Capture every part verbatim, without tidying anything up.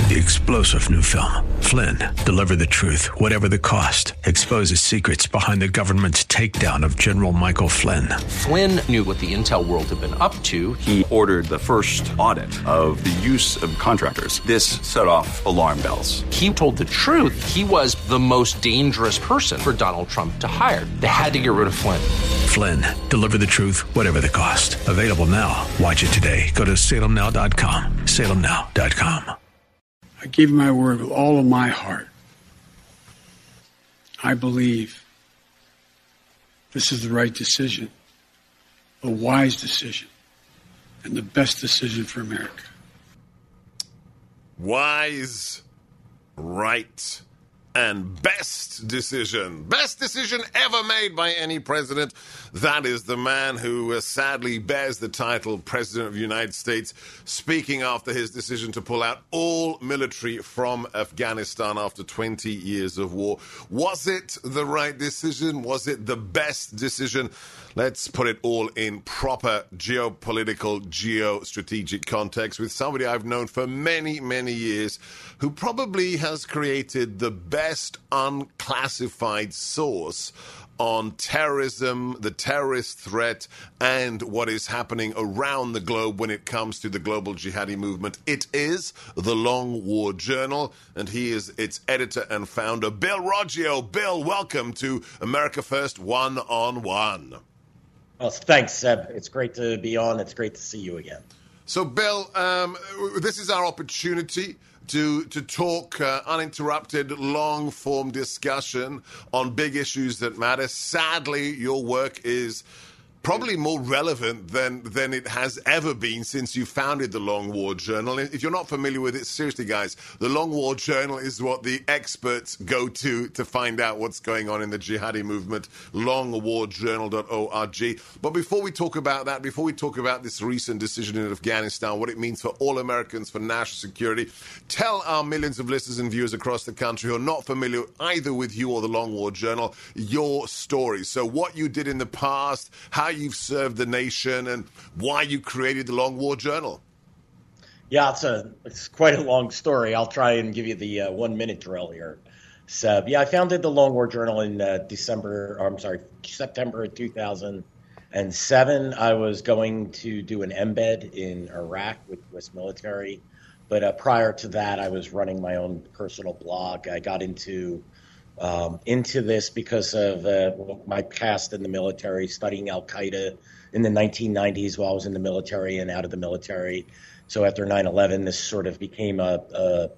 The explosive new film, Flynn, deliver the truth, whatever the cost, exposes secrets behind the government's takedown of General Michael Flynn. Flynn knew what the intel world had been up to. He ordered the first audit of the use of contractors. This set off alarm bells. He told the truth. He was the most dangerous person for Donald Trump to hire. They had to get rid of Flynn. Flynn, deliver the truth, whatever the cost. Available now. Watch it today. Go to salem now dot com. salem now dot com. I give my word with all of my heart. I believe this is the right decision, a wise decision, and the best decision for America. Wise, right, and best decision. Best decision ever made by any president. That is the man who uh, sadly bears the title President of the United States, speaking after his decision to pull out all military from Afghanistan after twenty years of war. Was it the right decision? Was it the best decision? Let's put it all in proper geopolitical, geostrategic context with somebody I've known for many, many years who probably has created the best unclassified source on terrorism, the terrorist threat, and what is happening around the globe when it comes to the global jihadi movement. It is the Long War Journal, and he is its editor and founder, Bill Roggio. Bill, welcome to America First One-on-One. Well, thanks, Seb. It's great to be on. It's great to see you again. So, Bill, um, this is our opportunity to to talk uh, uninterrupted, long-form discussion on big issues that matter. Sadly, your work is probably more relevant than than it has ever been since you founded the Long War Journal. If you're not familiar with it, seriously, guys, the Long War Journal is what the experts go to to find out what's going on in the jihadi movement, long war journal dot org. But before we talk about that, before we talk about this recent decision in Afghanistan, what it means for all Americans, for national security, tell our millions of listeners and viewers across the country who are not familiar either with you or the Long War Journal, your story. So what you did in the past, how you've served the nation, and why you created the Long War Journal. Yeah, it's a it's quite a long story. I'll try and give you the uh, one minute drill here. Seb, yeah, I founded the Long War Journal in uh, December. Or I'm sorry, September of two thousand seven. I was going to do an embed in Iraq with U S military, but uh, prior to that, I was running my own personal blog. I got into Um, into this because of uh, my past in the military, studying Al-Qaeda in the nineteen nineties while I was in the military and out of the military. So after nine eleven, this sort of became a, a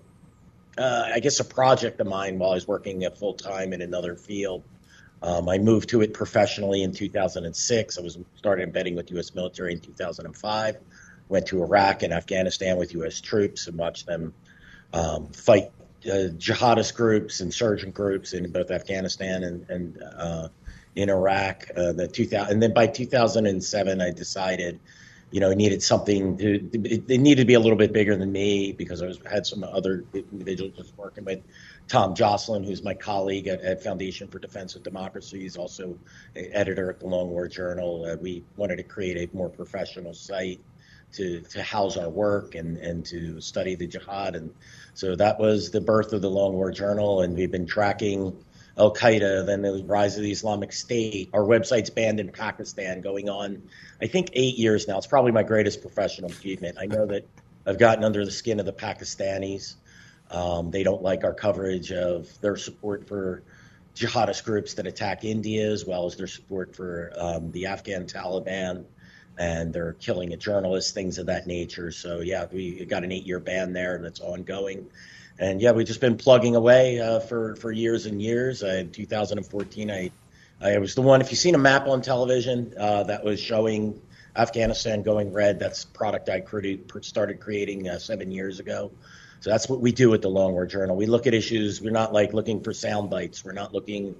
uh, I guess, a project of mine while I was working at full-time in another field. Um, I moved to it professionally in two thousand six. I was started embedding with U S military in two thousand five. Went to Iraq and Afghanistan with U S troops and watched them um, fight Uh, jihadist groups, insurgent groups in both Afghanistan and, and uh, in Iraq. Uh, the two thousand, and then by two thousand seven, I decided, you know, I needed something. To, it, it needed to be a little bit bigger than me because I was had some other individuals just working with. Tom Jocelyn, who's my colleague at, at Foundation for Defense of Democracy, he's also an editor at the Long War Journal. Uh, we wanted to create a more professional site to to house our work and, and to study the jihad. And so that was the birth of the Long War Journal, and we've been tracking Al-Qaeda, then the rise of the Islamic State. Our website's banned in Pakistan going on, I think, eight years now. It's probably my greatest professional achievement. I know that I've gotten under the skin of the Pakistanis. Um, they don't like our coverage of their support for jihadist groups that attack India, as well as their support for um, the Afghan Taliban. And they're killing a journalist, things of that nature. So, yeah, we got an eight-year ban there, and it's ongoing. And, yeah, we've just been plugging away uh, for, for years and years. Uh, in two thousand fourteen, I, I was the one, if you've seen a map on television uh, that was showing Afghanistan going red, that's a product I created, started creating uh, seven years ago. So that's what we do at the Long War Journal. We look at issues. We're not, like, looking for sound bites. We're not looking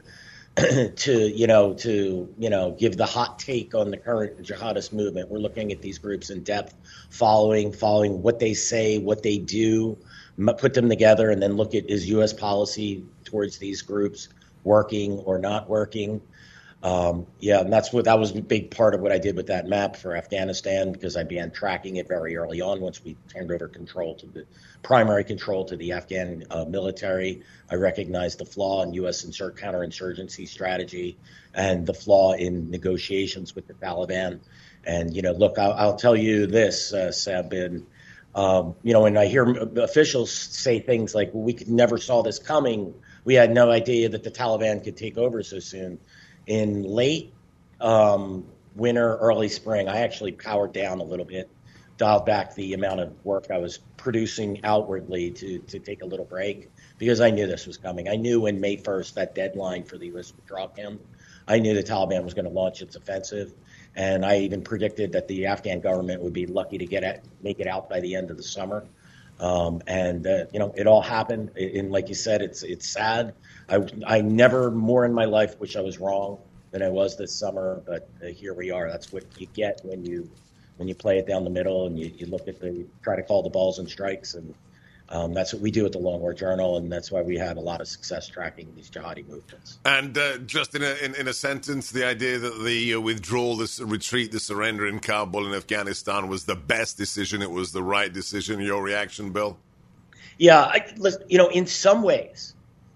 to, you know, to, you know, give the hot take on the current jihadist movement. We're looking at these groups in depth, following, following what they say, what they do, put them together, and then look at is U S policy towards these groups working or not working. Um, yeah, and that's what that was a big part of what I did with that map for Afghanistan, because I began tracking it very early on once we turned over control to the primary control to the Afghan uh, military. I recognized the flaw in U S insur- counterinsurgency strategy and the flaw in negotiations with the Taliban. And, you know, look, I'll, I'll tell you this, uh, Seb, and, um, you know, when I hear officials say things like, well, we could never saw this coming, we had no idea that the Taliban could take over so soon. In late um, winter, early spring, I actually powered down a little bit, dialed back the amount of work I was producing outwardly to, to take a little break, because I knew this was coming. I knew when May first, that deadline for the U S withdrawal came, I knew the Taliban was going to launch its offensive. And I even predicted that the Afghan government would be lucky to get at, make it out by the end of the summer. Um, and, uh, you know, it all happened. And like you said, it's it's sad. I, I never more in my life wish I was wrong than I was this summer. But uh, here we are. That's what you get when you when you play it down the middle and you, you look at the try to call the balls and strikes. And um, that's what we do at the Long War Journal. And that's why we have a lot of success tracking these jihadi movements. And uh, just in a, in, in a sentence, the idea that the uh, withdrawal, the retreat, the surrender in Kabul in Afghanistan was the best decision. It was the right decision. Your reaction, Bill? Yeah, I, listen, you know, in some ways,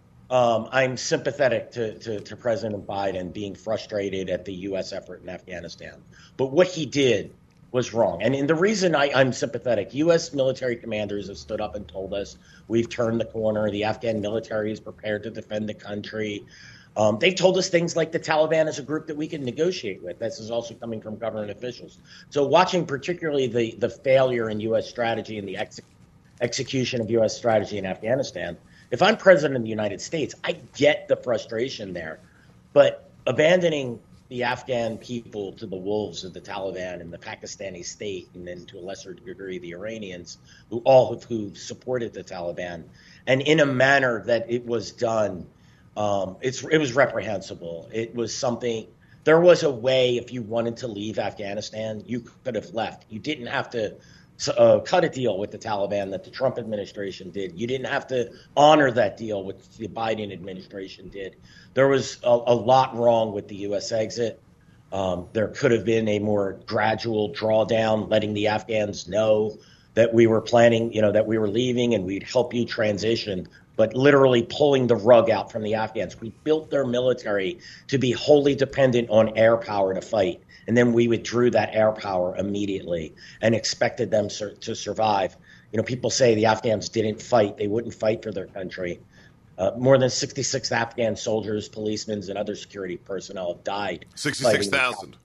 um, I'm sympathetic to, to, to President Biden being frustrated at the U S effort in Afghanistan. But what he did was wrong. And, and the reason I, I'm sympathetic, U S military commanders have stood up and told us we've turned the corner. The Afghan military is prepared to defend the country. Um, they've told us things like the Taliban is a group that we can negotiate with. This is also coming from government officials. So watching particularly the, the failure in U S strategy and the ex- execution of U S strategy in Afghanistan, if I'm president of the United States, I get the frustration there. But abandoning the Afghan people to the wolves of the Taliban and the Pakistani state, and then to a lesser degree the Iranians, who all of who supported the Taliban, and in a manner that it was done, um, it's it was reprehensible. It was something. There was a way, if you wanted to leave Afghanistan, you could have left. You didn't have to uh, cut a deal with the Taliban that the Trump administration did. You didn't have to honor that deal which the Biden administration did. There was a, a lot wrong with the U S exit. Um, there could have been a more gradual drawdown, letting the Afghans know that we were planning, you know, that we were leaving and we'd help you transition, but literally pulling the rug out from the Afghans. We built their military to be wholly dependent on air power to fight. And then we withdrew that air power immediately and expected them sur- to survive. You know, people say the Afghans didn't fight. They wouldn't fight for their country. Uh, more than sixty-six Afghan soldiers, policemen, and other security personnel have died. sixty-six thousand.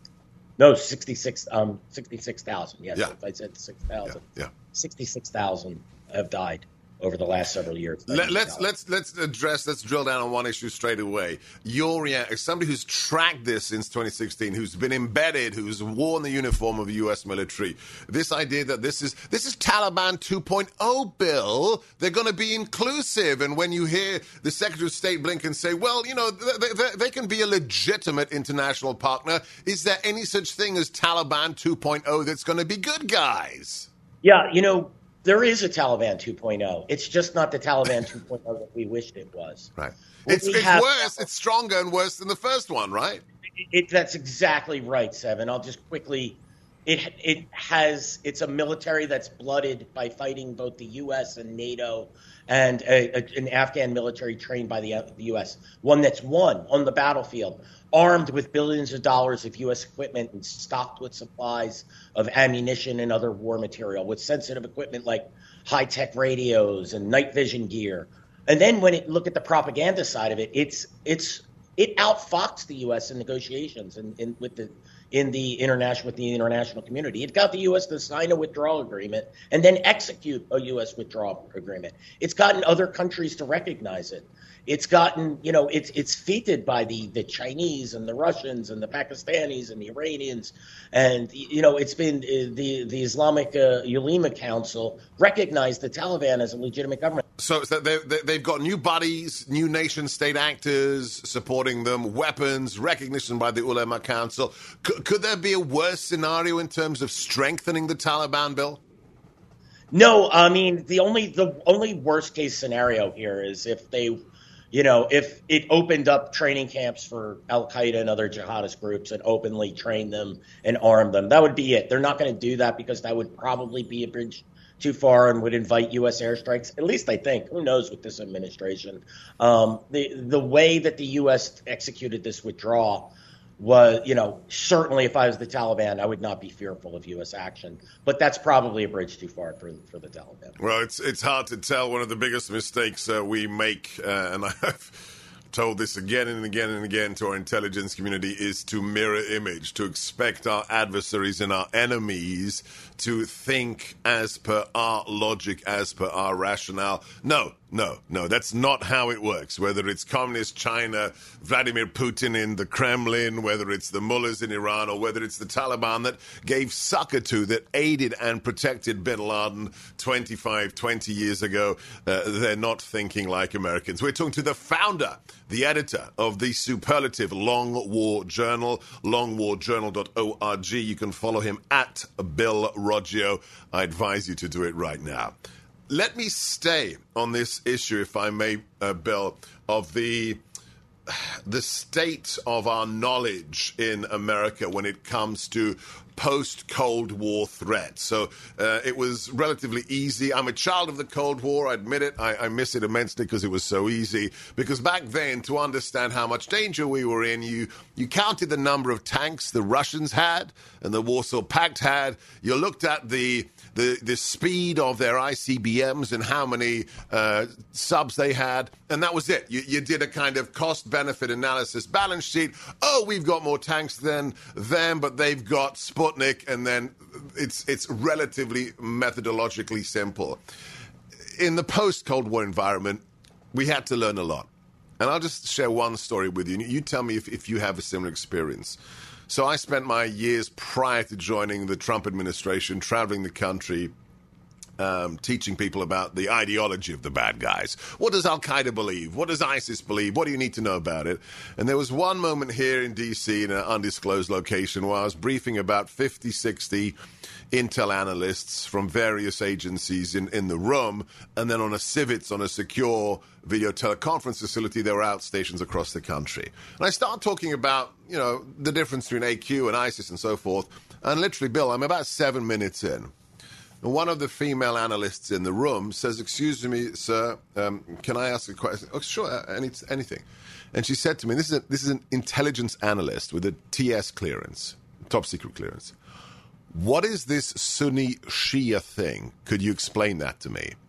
No, sixty-six, um, sixty-six thousand. Yes, yeah. If I said six thousand. Yeah, yeah. sixty-six thousand have died over the last several years. Let, let's let's let's address. Let's drill down on one issue straight away. Your reaction, as somebody who's tracked this since twenty sixteen, who's been embedded, who's worn the uniform of the U S military. This idea that this is this is Taliban two point oh, Bill. They're going to be inclusive, and when you hear the Secretary of State Blinken say, "Well, you know, they, they, they can be a legitimate international partner," is there any such thing as Taliban two point oh that's going to be good guys? Yeah, you know. There is a Taliban two point oh. It's just not the Taliban two point oh that we wished it was. Right. It's, it's have, worse. It's stronger and worse than the first one, right? It, it, that's exactly right, Seven. I'll just quickly. It it has. It's a military that's blooded by fighting both the U S and NATO, and a, a, an Afghan military trained by the, the U S. One that's won on the battlefield, armed with billions of dollars of U S equipment and stocked with supplies of ammunition and other war material, with sensitive equipment like high-tech radios and night vision gear. And then when it look at the propaganda side of it, it's it's it outfoxed the U S in negotiations and, and with the in the international with the international community. It got the U S to sign a withdrawal agreement and then execute a U S withdrawal agreement. It's gotten other countries to recognize it. It's gotten, you know, it's it's feted by the, the Chinese and the Russians and the Pakistanis and the Iranians. And, you know, it's been uh, the, the Islamic uh, Ulema Council recognized the Taliban as a legitimate government. So they, they, they've got new bodies, new nation state actors supporting them, weapons, recognition by the Ulema Council. C- could there be a worse scenario in terms of strengthening the Taliban, Bill? No, I mean, the only the only worst case scenario here is if they You know, if it opened up training camps for Al-Qaeda and other jihadist groups and openly trained them and armed them, that would be it. They're not going to do that because that would probably be a bridge too far and would invite U S airstrikes. At least I think. Who knows with this administration? Um, the the way that the U S executed this withdrawal was, you know, certainly if I was the Taliban, I would not be fearful of U S action. But that's probably a bridge too far for for the Taliban. Well, it's it's hard to tell. One of the biggest mistakes uh, we make, uh, and I've told this again and again and again to our intelligence community, is to mirror image, to expect our adversaries and our enemies to think as per our logic, as per our rationale. No, no, no, that's not how it works. Whether it's communist China, Vladimir Putin in the Kremlin, whether it's the mullahs in Iran, or whether it's the Taliban that gave succor to, that aided and protected bin Laden twenty-five, twenty years ago, uh, they're not thinking like Americans. We're talking to the founder, the editor of the superlative Long War Journal, long war journal dot org. You can follow him at Bill Roggio. I advise you to do it right now. Let me stay on this issue, if I may, uh, Bill, of the the state of our knowledge in America when it comes to post-Cold War threats. So uh, it was relatively easy. I'm a child of the Cold War, I admit it. I, I miss it immensely because it was so easy. Because back then, to understand how much danger we were in, you, you counted the number of tanks the Russians had and the Warsaw Pact had. You looked at the the, the speed of their I C B Ms and how many uh, subs they had, and that was it. You, you did a kind of cost-benefit analysis balance sheet. Oh, we've got more tanks than them, but they've got Sputnik, and then it's it's relatively methodologically simple. In the post-Cold War environment, we had to learn a lot. And I'll just share one story with you. You tell me if, if you have a similar experience. So I spent my years prior to joining the Trump administration traveling the country, Um, teaching people about the ideology of the bad guys. What does Al-Qaeda believe? What does ISIS believe? What do you need to know about it? And there was one moment here in D C in an undisclosed location where I was briefing about fifty, sixty intel analysts from various agencies in, in the room, and then on a civets, on a secure video teleconference facility, there were outstations across the country. And I started talking about, you know, the difference between A Q and ISIS and so forth, and literally, Bill, I'm about seven minutes in. And one of the female analysts in the room says, "Excuse me, sir, um, can I ask a question?" "Oh, sure, any, anything." And she said to me, this is, a, this is an intelligence analyst with a T S clearance, top secret clearance. "What is this Sunni Shia thing? Could you explain that to me?"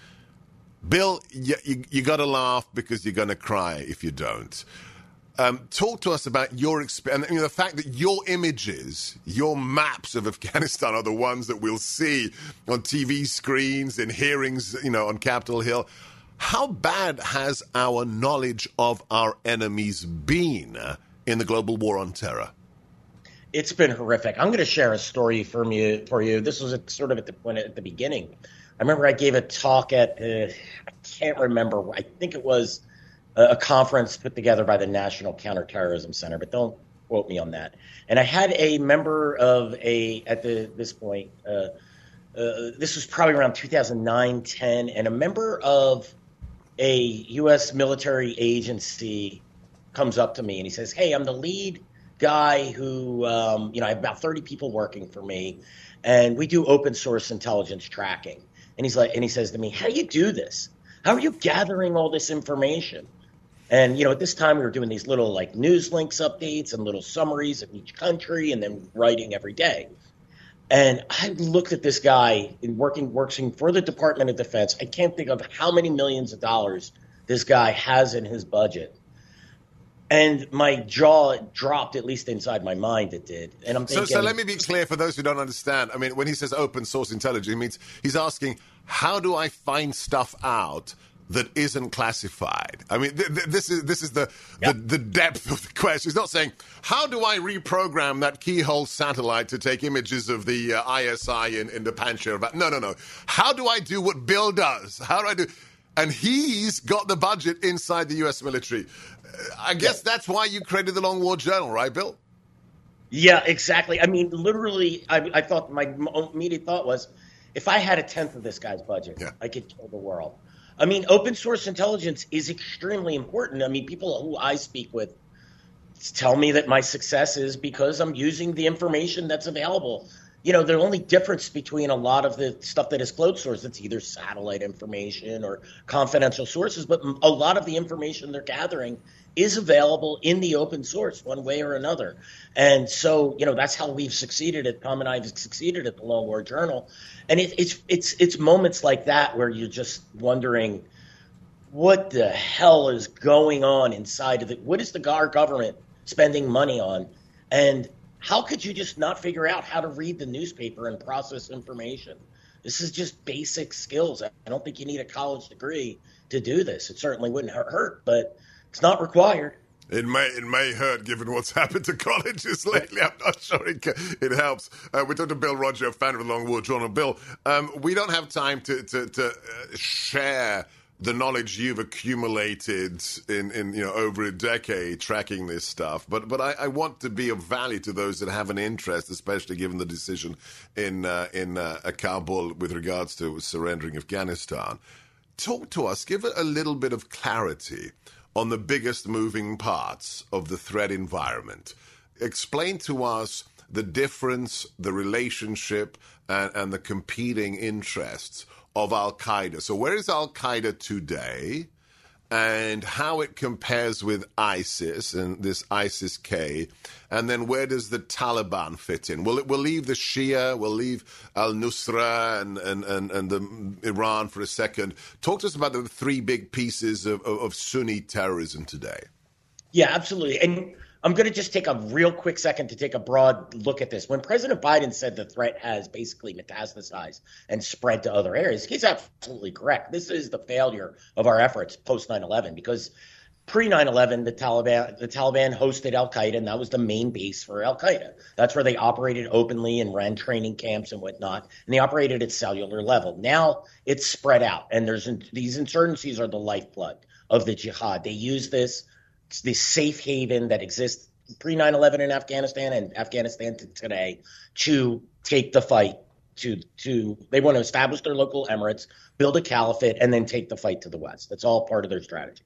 Bill, you, you, you got to laugh because you're going to cry if you don't. Um, talk to us about your experience, and you know, the fact that your images, your maps of Afghanistan are the ones that we'll see on T V screens and hearings, you know, on Capitol Hill. How bad has our knowledge of our enemies been in the global war on terror? It's been horrific. I'm going to share a story from you for you. This was a, sort of at the point at the beginning. I remember I gave a talk at uh, I can't remember. I think it was a conference put together by the National Counterterrorism Center, but don't quote me on that. And I had a member of a, at the this point, uh, uh, this was probably around two thousand nine, ten, and a member of a U S military agency comes up to me and he says, "Hey, I'm the lead guy who, um, you know, I have about thirty people working for me, and we do open source intelligence tracking." And he's like, and he says to me, "How do you do this? How are you gathering all this information?" And, you know, at this time, we were doing these little, like, news links updates and little summaries of each country and then writing every day. And I looked at this guy in working, working for the Department of Defense. I can't think of how many millions of dollars this guy has in his budget. And my jaw dropped, at least inside my mind it did. And I'm thinking, so, so let me be clear for those who don't understand. I mean, when he says open source intelligence, it means he's asking, how do I find stuff out that isn't classified? I mean, th- th- this is this is the, yep. the the depth of the question. He's not saying, how do I reprogram that keyhole satellite to take images of the uh, I S I in, in the Panjshir? No, no, no. How do I do what Bill does? How do I do? And he's got the budget inside the U S military. Uh, I guess yep. that's why you created the Long War Journal, right, Bill? Yeah, exactly. I mean, literally, I, I thought my immediate thought was, if I had a tenth of this guy's budget, Yeah. I could kill the world. I mean, open source intelligence is extremely important. I mean, people who I speak with tell me that my success is because I'm using the information that's available. You know, the only difference between a lot of the stuff that is closed source, it's either satellite information or confidential sources, but a lot of the information they're gathering is available in the open source one way or another. And so, you know, that's how we've succeeded at, Tom and I have succeeded at the Long War Journal. And it, it's, it's, it's moments like that where you're just wondering, what the hell is going on inside of it? What is the our government spending money on? And how could you just not figure out how to read the newspaper and process information? This is just basic skills. I don't think you need a college degree to do this. It certainly wouldn't hurt, but it's not required. It may it may hurt given what's happened to colleges lately. I'm not sure it, it helps. Uh, we talked to Bill Roger, founder of the Long War Journal. Bill, um, we don't have time to, to, to uh, share the knowledge you've accumulated in, in you know over a decade tracking this stuff, but but I, I want to be of value to those that have an interest, especially given the decision in uh, in uh, Kabul with regards to surrendering Afghanistan. Talk to us, give it a little bit of clarity on the biggest moving parts of the threat environment. Explain to us the difference, the relationship, and, and the competing interests of Al-Qaeda. So where is Al-Qaeda today, and how it compares with ISIS and this ISIS-K, and then where does the Taliban fit in? We'll, we'll leave the Shia, we'll leave al-Nusra and, and, and, and the Iran for a second. Talk to us about the three big pieces of, of, of Sunni terrorism today. Yeah, absolutely. And I'm going to just take a real quick second to take a broad look at this. When President Biden said the threat has basically metastasized and spread to other areas, he's absolutely correct. This is the failure of our efforts post nine eleven, because pre nine eleven, the Taliban the Taliban hosted Al-Qaeda, and that was the main base for Al-Qaeda. That's where they operated openly and ran training camps and whatnot, and they operated at cellular level. Now it's spread out, and there's these insurgencies are the lifeblood of the jihad. They use this the safe haven that exists pre nine eleven in Afghanistan and Afghanistan to today to take the fight to to they want to establish their local emirates, build a caliphate, and then take the fight to the west. That's all part of their strategy.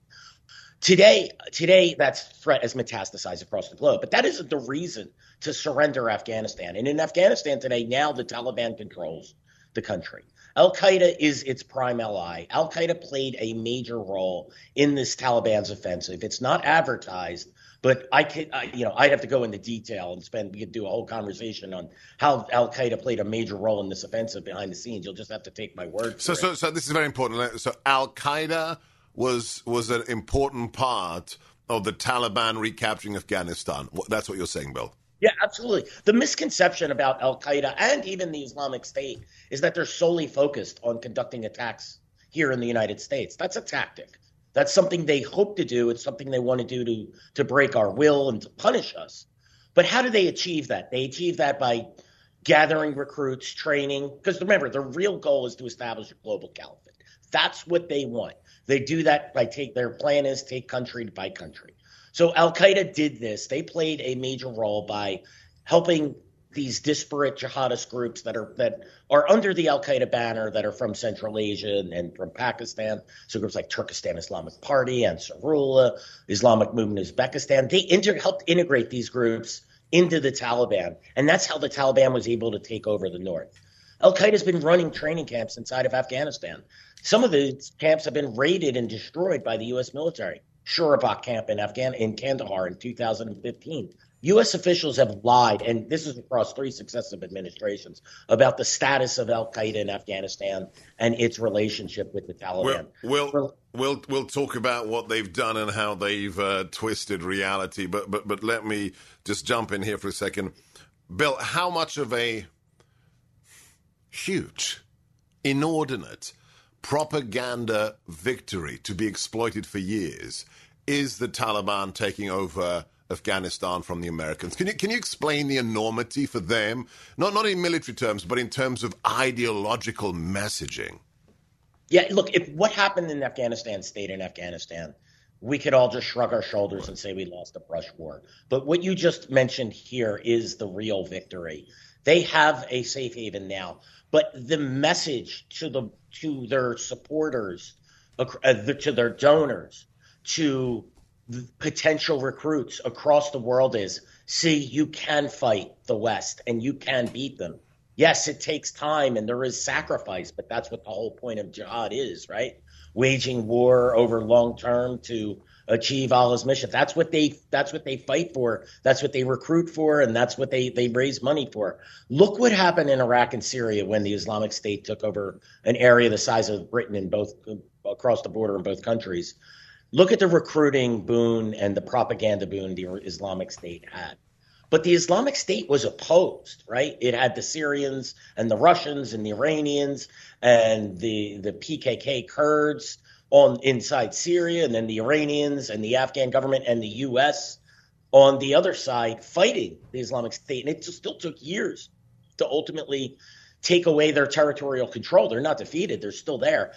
Today, today that threat has metastasized across the globe, but that isn't the reason to surrender Afghanistan. And in Afghanistan today, now the Taliban controls the country. Al-Qaeda is its prime ally. Al-Qaeda played a major role in this Taliban's offensive. It's not advertised, but I could, I, you know, I'd have to go into detail and spend, we could do a whole conversation on how Al-Qaeda played a major role in this offensive behind the scenes. You'll just have to take my word for so, it. So, so this is very important. So Al-Qaeda was was an important part of the Taliban recapturing Afghanistan. That's what you're saying, Bill? Yeah, absolutely. The misconception about Al-Qaeda and even the Islamic State is that they're solely focused on conducting attacks here in the United States. That's a tactic. That's something they hope to do. It's something they want to do to, to break our will and to punish us. But how do they achieve that? They achieve that by gathering recruits, training. Because remember, the real goal is to establish a global caliphate. That's what they want. They do that by take their plan is take country by country. So Al-Qaeda did this. They played a major role by helping these disparate jihadist groups that are that are under the Al-Qaeda banner that are from Central Asia and, and from Pakistan. So groups like Turkestan Islamic Party, Ansarullah, Islamic Movement Uzbekistan. They inter- helped integrate these groups into the Taliban. And that's how the Taliban was able to take over the north. Al-Qaeda's been running training camps inside of Afghanistan. Some of the camps have been raided and destroyed by the U S military. Shurabak camp in Afghan in Kandahar in two thousand fifteen. U S officials have lied, and this is across three successive administrations, about the status of Al-Qaeda in Afghanistan and its relationship with the Taliban. We'll, we'll, we'll, we'll talk about what they've done and how they've uh, twisted reality, but, but, but let me just jump in here for a second. Bill, how much of a huge, inordinate propaganda victory to be exploited for years is the Taliban taking over Afghanistan from the Americans? Can you can you explain the enormity for them, not not in military terms, but in terms of ideological messaging? Yeah, look, if what happened in Afghanistan stayed in Afghanistan, we could all just shrug our shoulders and say we lost the brush war. But what you just mentioned here is the real victory. They have a safe haven now. But the message to the to their supporters, uh, to their donors, to potential recruits across the world is, see, you can fight the West and you can beat them. Yes, it takes time and there is sacrifice, but that's what the whole point of jihad is, right? Waging war over long term to achieve Allah's mission. That's what they that's what they fight for. That's what they recruit for, and that's what they, they raise money for. Look what happened in Iraq and Syria when the Islamic State took over an area the size of Britain in both across the border in both countries. Look at the recruiting boon and the propaganda boon the Islamic State had. But the Islamic State was opposed, right? It had the Syrians and the Russians and the Iranians and the, the P K K Kurds on inside Syria, and then the Iranians and the Afghan government and the U S on the other side fighting the Islamic State. And it still took years to ultimately take away their territorial control. They're not defeated. They're still there.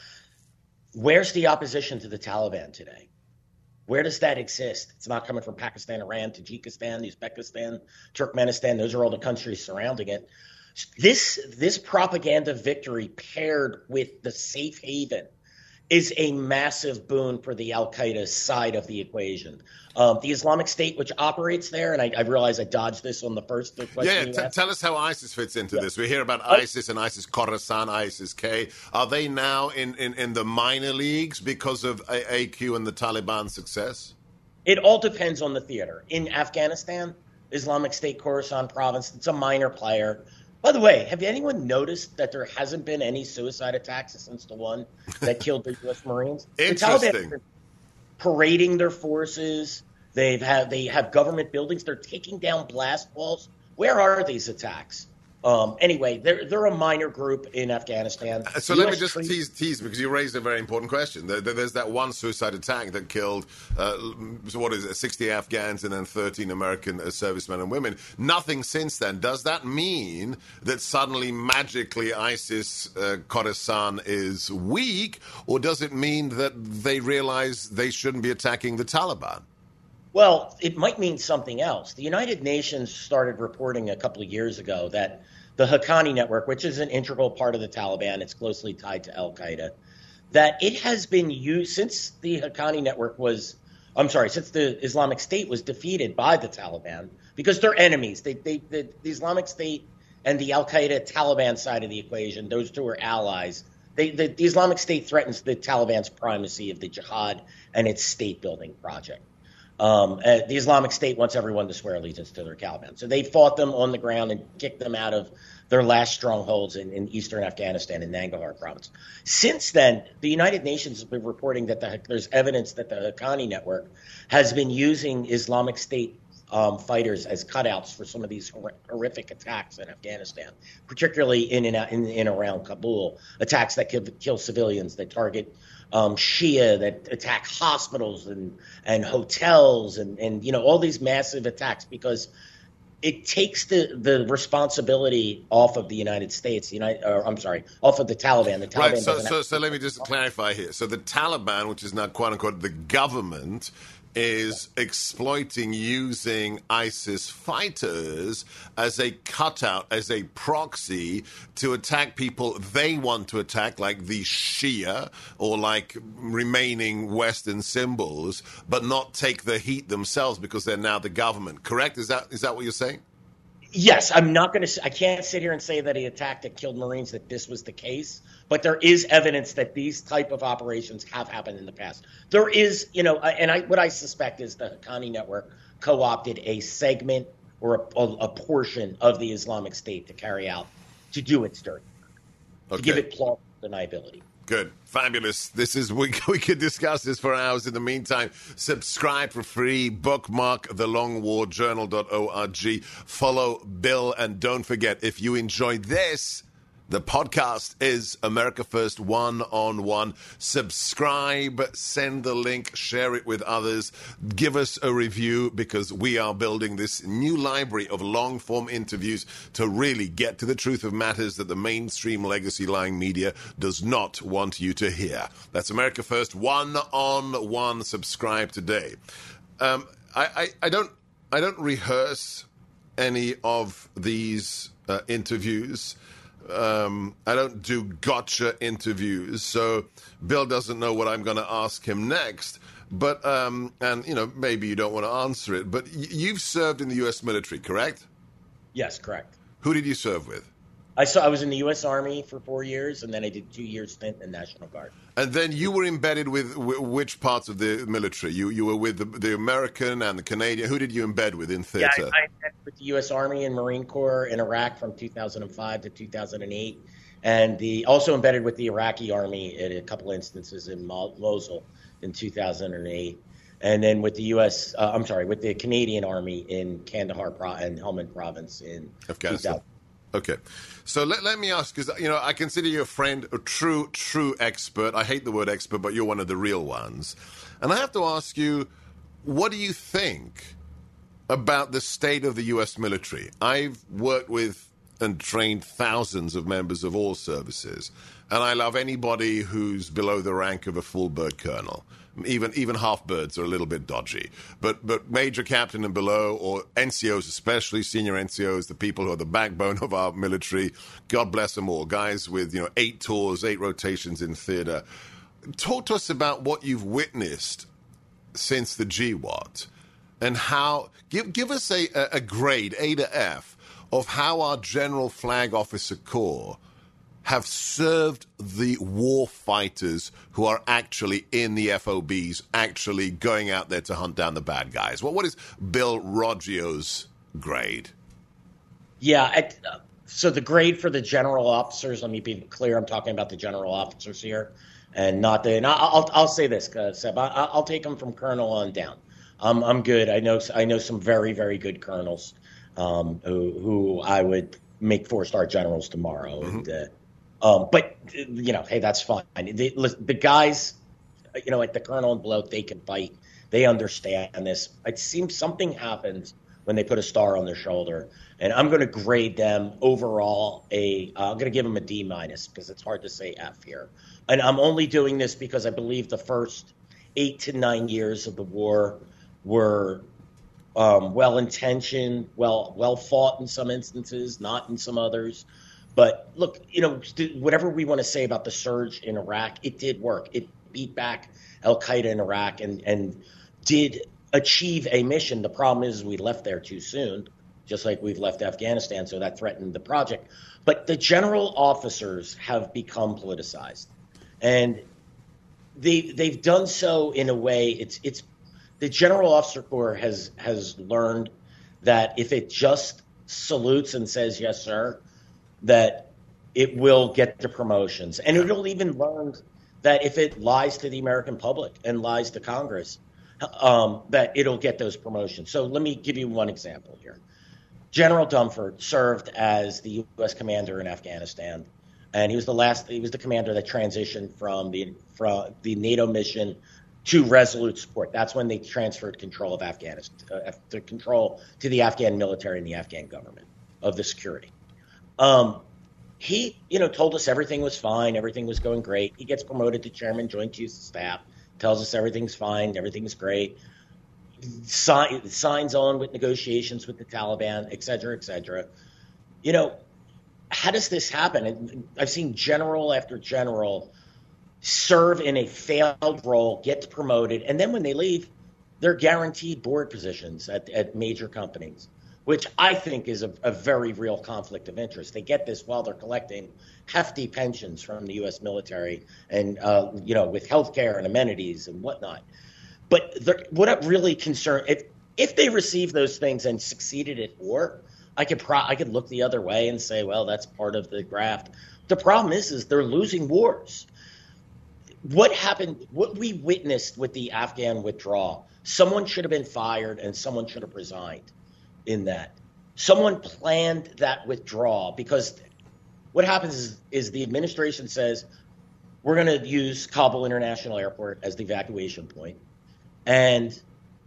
Where's the opposition to the Taliban today? Where does that exist? It's not coming from Pakistan, Iran, Tajikistan, Uzbekistan, Turkmenistan. Those are all the countries surrounding it. This, this propaganda victory paired with the safe haven is a massive boon for the al-Qaeda side of the equation. Um, the Islamic State, which operates there, and I, I realize I dodged this on the first question. Yeah, yeah. T- tell us how ISIS fits into yeah. this. We hear about ISIS and ISIS Khorasan, ISIS-K. Are they now in, in, in the minor leagues because of A Q and the Taliban success? It all depends on the theater. In Afghanistan, Islamic State Khorasan province, it's a minor player. By the way, have anyone noticed that there hasn't been any suicide attacks since the one that killed the U S Marines? Interesting. The Taliban are parading their forces. They've have they have government buildings. They're taking down blast walls. Where are these attacks? Um, anyway, they're they're a minor group in Afghanistan. So let me just tease, tease because you raised a very important question. There, there's that one suicide attack that killed, uh, what is it, sixty Afghans and then thirteen American servicemen and women. Nothing since then. Does that mean that suddenly, magically, ISIS uh, Khorasan is weak, or does it mean that they realize they shouldn't be attacking the Taliban? Well, it might mean something else. The United Nations started reporting a couple of years ago that the Haqqani network, which is an integral part of the Taliban, it's closely tied to al-Qaeda, that it has been used since the Haqqani network was, I'm sorry, since the Islamic State was defeated by the Taliban, because they're enemies. They, they, the, the Islamic State and the al-Qaeda Taliban side of the equation, those two are allies. They, the, the Islamic State threatens the Taliban's primacy of the jihad and its state-building project. Um, uh, the Islamic State wants everyone to swear allegiance to their Taliban. So they fought them on the ground and kicked them out of their last strongholds in, in eastern Afghanistan in Nangarhar province. Since then, the United Nations has been reporting that the, there's evidence that the Haqqani network has been using Islamic State um, fighters as cutouts for some of these hor- horrific attacks in Afghanistan, particularly in and, in, in around Kabul, attacks that kill, kill civilians, that target Um, Shia, that attack hospitals and, and hotels and, and, you know, all these massive attacks, because it takes the, the responsibility off of the United States, the United, or, I'm sorry, off of the Taliban. The Taliban right, so, so, have- so let me just clarify here. So the Taliban, which is now quote unquote the government, is exploiting using ISIS fighters as a cutout, as a proxy to attack people they want to attack, like the Shia or like remaining Western symbols, but not take the heat themselves because they're now the government. Correct? Is that is that what you're saying? Yes, I'm not going to – I can't sit here and say that he attacked and killed Marines, that this was the case. But there is evidence that these type of operations have happened in the past. There is, you know, and I, what I suspect is the Haqqani network co-opted a segment or a, a portion of the Islamic State to carry out, to do its dirty work, Okay. to give it plausible deniability. Good. Fabulous. This is, we, we could discuss this for hours. In the meantime, subscribe for free, bookmark the long war journal dot org, follow Bill, and don't forget, if you enjoyed this, the podcast is America First One-on-One. Subscribe, send the link, share it with others, give us a review, because we are building this new library of long-form interviews to really get to the truth of matters that the mainstream legacy-lying media does not want you to hear. That's America First One-on-One. Subscribe today. Um, I, I, I don't I don't rehearse any of these uh, interviews. Um, I don't do gotcha interviews, so Bill doesn't know what I'm going to ask him next. But, um, and, you know, maybe you don't want to answer it, but y- you've served in the U S military, correct? Yes, correct. Who did you serve with? I saw I was in the U S Army for four years, and then I did two years stint in the National Guard. And then you were embedded with w- which parts of the military? You you were with the, the American and the Canadian. Who did you embed with in theater? Yeah, I, I embedded with the U S Army and Marine Corps in Iraq from two thousand five to two thousand eight, and the also embedded with the Iraqi Army in a couple instances in Mosul in two thousand eight, and then with the U S Uh, I'm sorry, with the Canadian Army in Kandahar Pro- and Helmand Province in Afghanistan. two thousand. Okay. So let, let me ask, because, you know, I consider you a friend, a true, true expert. I hate the word expert, but you're one of the real ones. And I have to ask you, what do you think about the state of the U S military? I've worked with and trained thousands of members of all services, and I love anybody who's below the rank of a full bird colonel. Even even half birds are a little bit dodgy, but but major captain and below, or N C Os especially, senior N C Os, the people who are the backbone of our military. God bless them all, guys with you know eight tours, eight rotations in theater. Talk to us about what you've witnessed since the G W O T, and how give give us a a grade A to F of how our General Flag Officer Corps have served the war fighters who are actually in the F O Bs, actually going out there to hunt down the bad guys. Well, what is Bill Roggio's grade? Yeah, I, uh, so the grade for the general officers, let me be clear, I'm talking about the general officers here, and not the, and I'll, I'll say this, uh, Seb, I, I'll take them from colonel on down. Um, I'm good. I know I know some very, very good colonels um, who, who I would make four-star generals tomorrow. Mm-hmm. and uh, Um, but, you know, hey, that's fine. The, the guys, you know, like the colonel and below, they can fight. They understand this. It seems something happens when they put a star on their shoulder. And I'm going to grade them overall a uh, – I'm going to give them a D minus because it's hard to say F here. And I'm only doing this because I believe the first eight to nine years of the war were um, well-intentioned, well, well-fought in some instances, not in some others. But look, you know, whatever we want to say about the surge in Iraq, it did work. It beat back al-Qaeda in Iraq and, and did achieve a mission. The problem is we left there too soon, just like we've left Afghanistan, so that threatened the project. But the general officers have become politicized. And they, they've done so in a way, it's it's the General Officer Corps has has learned that if it just salutes and says, yes, sir, that it will get the promotions. And it'll even learn that if it lies to the American public and lies to Congress, um, that it'll get those promotions. So let me give you one example here. General Dunford served as the U S commander in Afghanistan, and he was the last, he was the commander that transitioned from the, from the NATO mission to Resolute Support. That's when they transferred control of Afghanistan, uh, the control to the Afghan military and the Afghan government of the security. Um, he, you know, told us everything was fine, everything was going great. He gets promoted to chairman, Joint Chiefs of Staff, tells us everything's fine, everything's great. Sign, signs on with negotiations with the Taliban, et cetera, et cetera. You know, how does this happen? And I've seen general after general serve in a failed role, get promoted, and then when they leave, they're guaranteed board positions at, at major companies, which I think is a, a very real conflict of interest. They get this while they're collecting hefty pensions from the U S military and, uh, you know, with health care and amenities and whatnot. But what I'm really concerned, if if they receive those things and succeeded at war, I could pro- I could look the other way and say, well, that's part of the graft. The problem is, is they're losing wars. What happened, what we witnessed with the Afghan withdrawal, someone should have been fired and someone should have resigned in that. Someone planned that withdrawal because what happens is, is the administration says, we're going to use Kabul International Airport as the evacuation point. And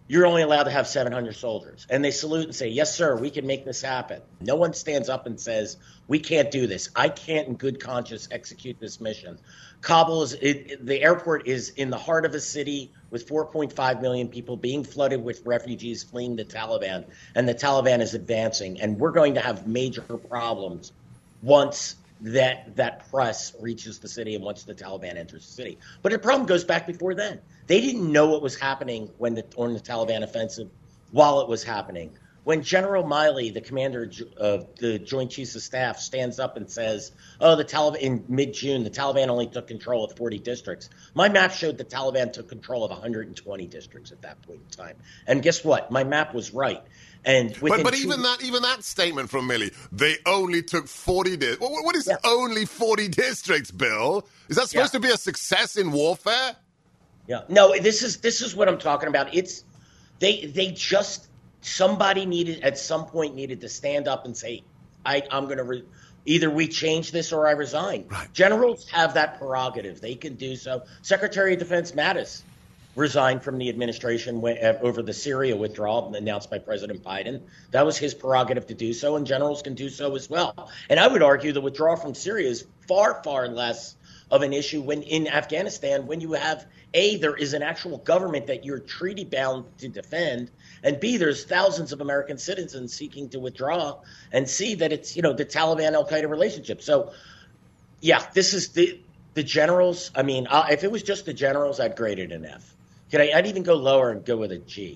you're only allowed to have seven hundred soldiers. And they salute and say, yes, sir, we can make this happen. No one stands up and says, we can't do this. I can't in good conscience execute this mission. Kabul is, it, the airport is in the heart of a city with four point five million people being flooded with refugees fleeing the Taliban. And the Taliban is advancing. And we're going to have major problems once that that press reaches the city and once the Taliban enters the city. But the problem goes back before then. They didn't know what was happening when the, on the Taliban offensive while it was happening. When General Milley, the commander of the Joint Chiefs of Staff, stands up and says, oh, the Taliban, in mid-June, the Taliban only took control of forty districts. My map showed the Taliban took control of one hundred twenty districts at that point in time. And guess what? My map was right. And but but two- even that even that statement from Milley, they only took forty districts. What, what is yeah. only forty districts, Bill? Is that supposed yeah. to be a success in warfare? Yeah. No, this is this is what I'm talking about. It's they they just somebody needed at some point needed to stand up and say, I, I'm going to re- either we change this or I resign. Right. Generals have that prerogative. They can do so. Secretary of Defense Mattis resigned from the administration when, uh, over the Syria withdrawal announced by President Biden. That was his prerogative to do so, and generals can do so as well. And I would argue the withdrawal from Syria is far, far less of an issue when in Afghanistan, when you have A, there is an actual government that you're treaty bound to defend, and B, there's thousands of American citizens seeking to withdraw, and C, that it's, you know, the Taliban Al-Qaeda relationship. So, yeah, this is the the generals. I mean, uh, if it was just the generals, I'd grade it an F. Could I, I'd even go lower and go with a G.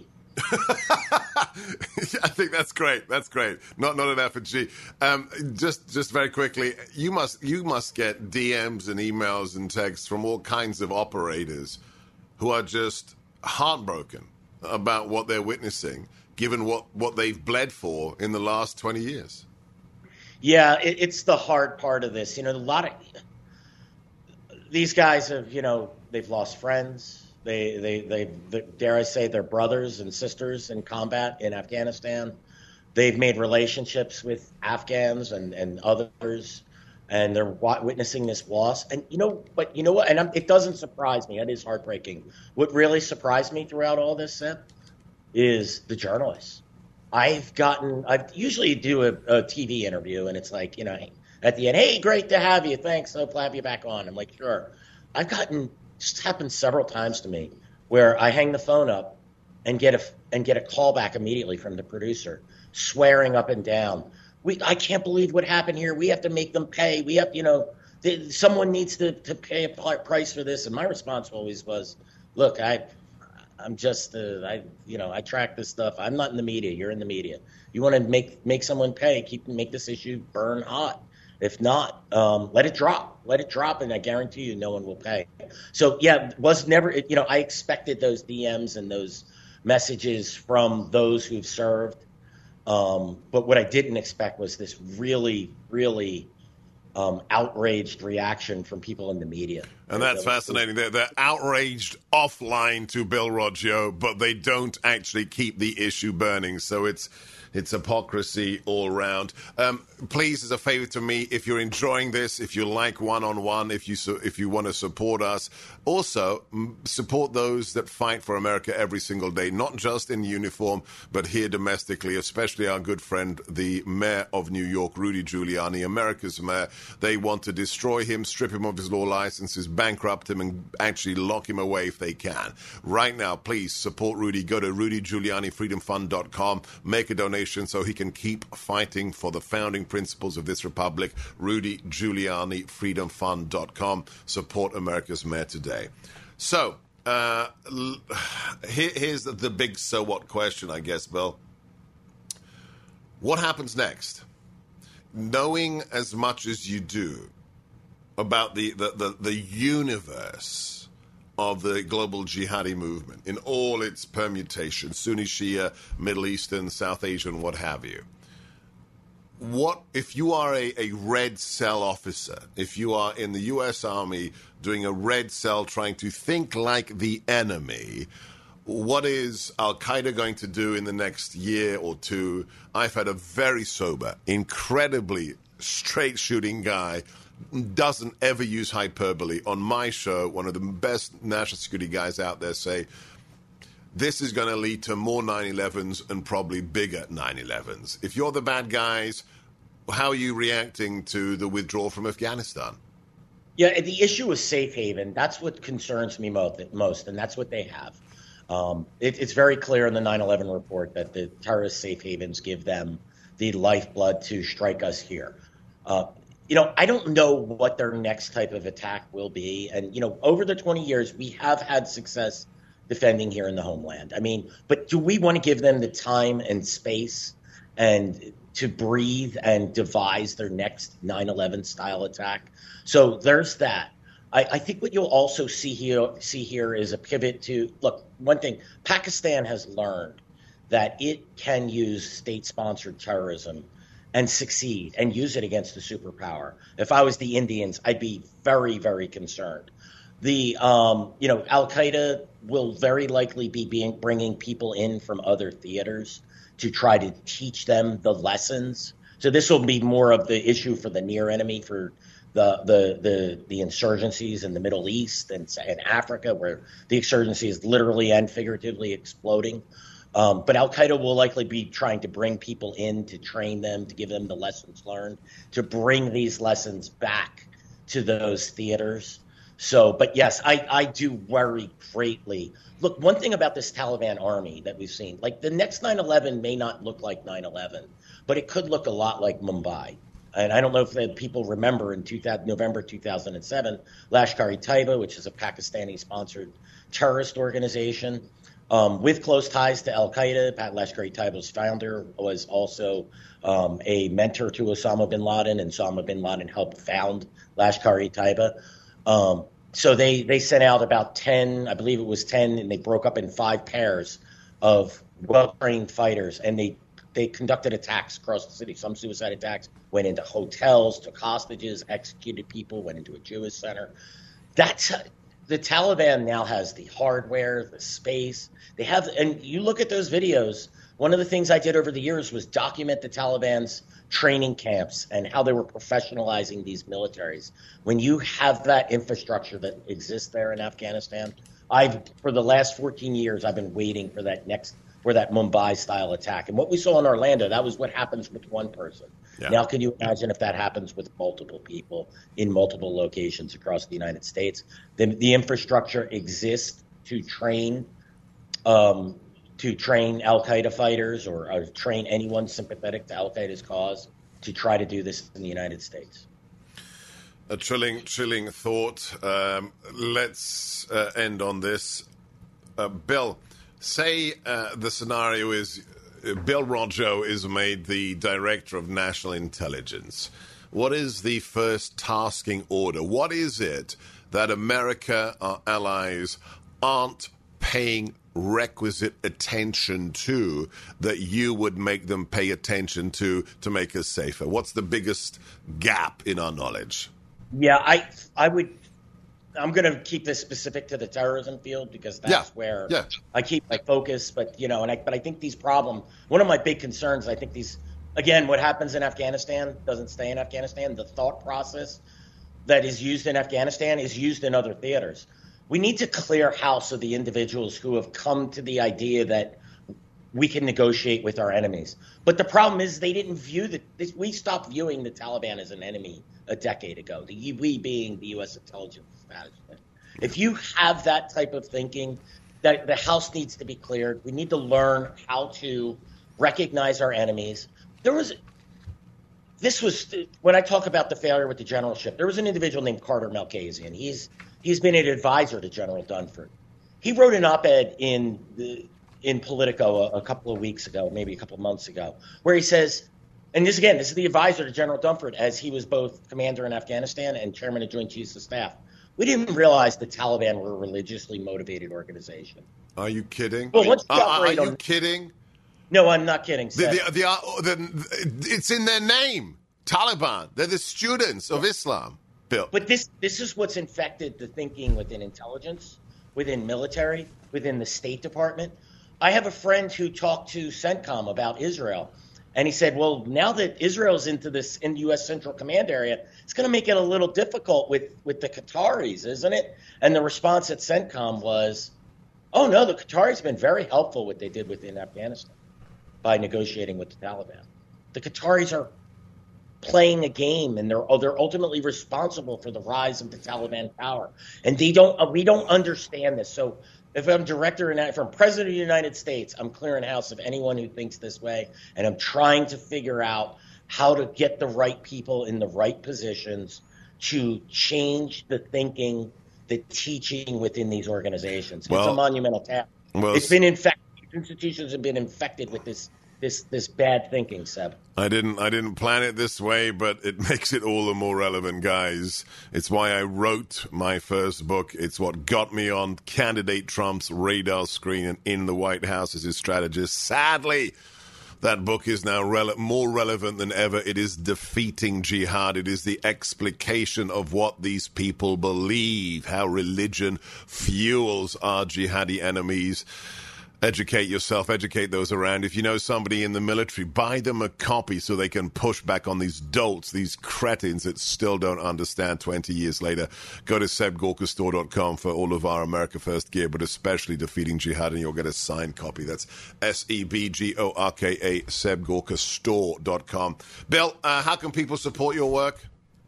I think that's great. That's great. Not not an F and G. Um, just just very quickly, you must you must get D Ms and emails and texts from all kinds of operators who are just heartbroken about what they're witnessing, given what, what they've bled for in the last twenty years. Yeah, it, it's the hard part of this. You know, a lot of these guys have, you know, they've lost friends. They, they, they, they, dare I say, they're brothers and sisters in combat in Afghanistan. They've made relationships with Afghans and, and others, and they're witnessing this loss. And you know, but you know what? And I'm, it doesn't surprise me. It is heartbreaking. What really surprised me throughout all this, Seth, is the journalists. I've gotten, I usually do a, a T V interview, and it's like, you know, at the end, hey, great to have you. Thanks. So glad to have you back on. I'm like, sure. I've gotten. It's happened several times to me where I hang the phone up and get a and get a call back immediately from the producer, swearing up and down. We I can't believe what happened here. We have to make them pay. We have, you know, they, someone needs to, to pay a price for this. And my response always was, look, I I'm just uh, I you know I track this stuff. I'm not in the media. You're in the media. You want to make make someone pay. Keep make this issue burn hot. If not, um, let it drop. Let it drop, and I guarantee you no one will pay. So, yeah, was never – you know, I expected those D Ms and those messages from those who've served. Um, but what I didn't expect was this really, really um, outraged reaction from people in the media. And that's fascinating. They're, they're outraged offline to Bill Roggio, but they don't actually keep the issue burning. So it's – It's hypocrisy all around. Um, please, as a favor to me, if you're enjoying this, if you like one-on-one, if you su- if you want to support us, also m- support those that fight for America every single day, not just in uniform, but here domestically, especially our good friend, the mayor of New York, Rudy Giuliani, America's mayor. They want to destroy him, strip him of his law licenses, bankrupt him, and actually lock him away if they can. Right now, please support Rudy. Go to rudy giuliani freedom fund dot com. Make a donation so he can keep fighting for the founding principles of this republic. rudy giuliani freedom fund dot com. Support America's mayor today. So, uh, here, here's the, the big so what question, I guess, Bill. What happens next? Knowing as much as you do about the, the, the, the universe of the global jihadi movement in all its permutations, Sunni, Shia, Middle Eastern, South Asian, what have you. What if you are a, a red cell officer, if you are in the U S Army doing a red cell trying to think like the enemy, what is Al-Qaeda going to do in the next year or two? I've had a very sober, incredibly straight-shooting guy, doesn't ever use hyperbole, on my show, one of the best national security guys out there, say, this is going to lead to more nine elevens and probably bigger nine elevens. If you're the bad guys, how are you reacting to the withdrawal from Afghanistan? Yeah, the issue is safe haven. That's what concerns me most, and that's what they have. Um, it, it's very clear in the nine eleven report that the terrorist safe havens give them the lifeblood to strike us here. Uh, you know, I don't know what their next type of attack will be. And, you know, over the twenty years, we have had success defending here in the homeland. I mean, but do we want to give them the time and space and to breathe and devise their next nine eleven style attack? So there's that. I, I think what you'll also see here see here is a pivot to, look, one thing, Pakistan has learned that it can use state-sponsored terrorism and succeed and use it against the superpower. If I was the Indians, I'd be very, very concerned. The, um, you know, Al-Qaeda will very likely be being, bringing people in from other theaters to try to teach them the lessons. So this will be more of the issue for the near enemy, for the the the, the insurgencies in the Middle East and in Africa, where the insurgency is literally and figuratively exploding. Um, but Al-Qaeda will likely be trying to bring people in to train them, to give them the lessons learned, to bring these lessons back to those theaters. So, but yes, I, I do worry greatly. Look, one thing about this Taliban army that we've seen, like the next nine eleven may not look like nine eleven, but it could look a lot like Mumbai. And I don't know if people remember in two thousand, November two thousand seven, Lashkar-e-Taiba, which is a Pakistani-sponsored terrorist organization, um, with close ties to Al-Qaeda. Pat Lashkar-e-Taiba's founder was also um, a mentor to Osama bin Laden, and Osama bin Laden helped found Lashkar-e-Taiba. Um, so they, they sent out about ten, I believe it was ten, and they broke up in five pairs of well-trained fighters, and they They conducted attacks across the city. Some suicide attacks, went into hotels, took hostages, executed people, went into a Jewish center. That's the Taliban now has the hardware, the space. They have, and you look at those videos. One of the things I did over the years was document the Taliban's training camps and how they were professionalizing these militaries. When you have that infrastructure that exists there in Afghanistan, I've for the last fourteen years, I've been waiting for that next. For that Mumbai-style attack. And what we saw in Orlando, that was what happens with one person. Yeah. Now, can you imagine if that happens with multiple people in multiple locations across the United States? The, the infrastructure exists to train um, to train Al-Qaeda fighters or, or train anyone sympathetic to Al-Qaeda's cause to try to do this in the United States. A chilling, chilling thought. Um, let's uh, end on this. Uh, Bill, say uh, the scenario is uh, Bill Roggio is made the Director of National Intelligence. What is the first tasking order? What is it that America, our allies, aren't paying requisite attention to that you would make them pay attention to to make us safer? What's the biggest gap in our knowledge? Yeah, I I would... I'm going to keep this specific to the terrorism field because that's yeah. where yeah. I keep my focus. But, you know, and I, but I think these problems, one of my big concerns, I think these, again, what happens in Afghanistan doesn't stay in Afghanistan. The thought process that is used in Afghanistan is used in other theaters. We need to clear house of the individuals who have come to the idea that we can negotiate with our enemies. But the problem is they didn't view the, we stopped viewing the Taliban as an enemy a decade ago, the we being the U S intelligence establishment. If you have that type of thinking, that the house needs to be cleared. We need to learn how to recognize our enemies. There was, this was, when I talk about the failure with the generalship, there was an individual named Carter Malkasian. He's he's been an advisor to General Dunford. He wrote an op-ed in the in Politico a, a couple of weeks ago, maybe a couple of months ago, where he says, and this again, this is the advisor to General Dunford, as he was both commander in Afghanistan and chairman of Joint Chiefs of Staff. We didn't realize the Taliban were a religiously motivated organization. Are you kidding? Well, once uh, are you on, kidding? No, I'm not kidding. The, the, the, uh, the, it's in their name, Taliban. They're the students of Islam, Bill. But this this is what's infected the thinking within intelligence, within military, within the State Department. I have a friend who talked to CENTCOM about Israel, and he said, well, now that Israel's into this in U S Central Command area, it's going to make it a little difficult with, with the Qataris, isn't it? And the response at CENTCOM was, Oh, no, the Qataris have been very helpful what they did within Afghanistan by negotiating with the Taliban. The Qataris are playing a game, and they're they're ultimately responsible for the rise of the Taliban power. And they don't we don't understand this. So if I'm director and if I'm president of the United States, I'm clearing house of anyone who thinks this way, and I'm trying to figure out how to get the right people in the right positions to change the thinking, the teaching within these organizations. Well, it's a monumental task. Well, it's been infected. Institutions have been infected with this this this bad thinking, Seb. I didn't I didn't plan it this way, but it makes it all the more relevant, guys. It's why I wrote my first book. It's what got me on candidate Trump's radar screen and in the White House as his strategist. Sadly, that book is now rele- more relevant than ever. It is Defeating Jihad. It is the explication of what these people believe, how religion fuels our jihadi enemies. Educate yourself, educate those around. If you know somebody in the military, buy them a copy so they can push back on these dolts, these cretins that still don't understand twenty years later. Go to seb gorka store dot com for all of our America First gear, but especially Defeating Jihad, and you'll get a signed copy. That's S E B G O R K A, seb gorka store dot com. Bill, uh, how can people support your work?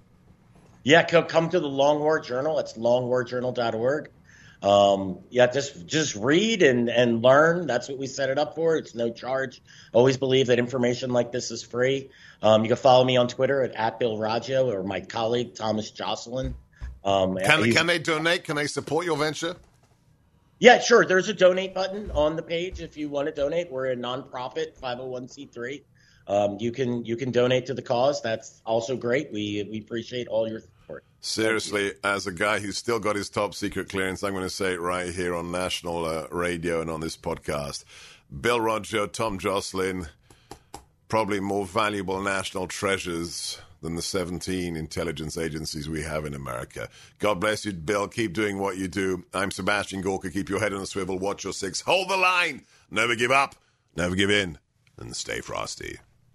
Yeah, come to the Long War Journal. It's long war journal dot org. Um, yeah, just just read and, and learn. That's what we set it up for. It's no charge. Always believe that information like this is free. Um, you can follow me on Twitter at, at Bill Raggio, or my colleague Thomas Jocelyn. Um, can, can they donate? Can they support your venture? Yeah, sure. There's a donate button on the page if you want to donate. We're a nonprofit, five oh one c three. Um, you can you can donate to the cause. That's also great. We we appreciate all your support. Seriously, as a guy who's still got his top secret clearance, I'm going to say it right here on national uh, radio and on this podcast. Bill Raggio, Tom Jocelyn, probably more valuable national treasures than the seventeen intelligence agencies we have in America. God bless you, Bill. Keep doing what you do. I'm Sebastian Gorka. Keep your head on a swivel. Watch your six. Hold the line. Never give up. Never give in. And stay frosty.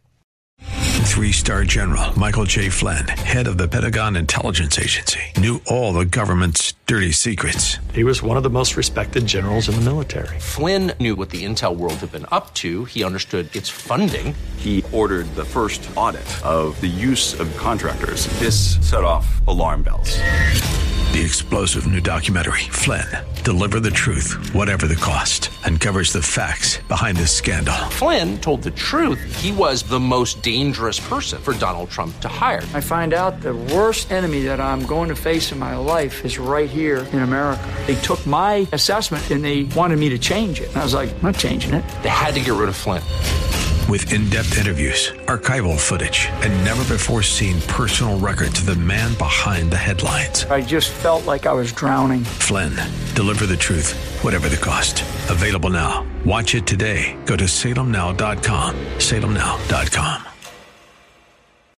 Three-star General Michael J. Flynn, head of the Pentagon Intelligence Agency, knew all the government's dirty secrets. He was one of the most respected generals in the military. Flynn knew what the intel world had been up to. He understood its funding. He ordered the first audit of the use of contractors. This set off alarm bells. The explosive new documentary, Flynn, Deliver the Truth, Whatever the Cost, uncovers the facts behind this scandal. Flynn told the truth. He was the most dangerous person for Donald Trump to hire. I find out the worst enemy that I'm going to face in my life is right here in America. They took my assessment and they wanted me to change it. And I was like, I'm not changing it. They had to get rid of Flynn. With in-depth interviews, archival footage, and never-before-seen personal records of the man behind the headlines. I just felt like I was drowning. Flynn, Deliver the Truth, Whatever the Cost. Available now. Watch it today. Go to salem now dot com. salem now dot com.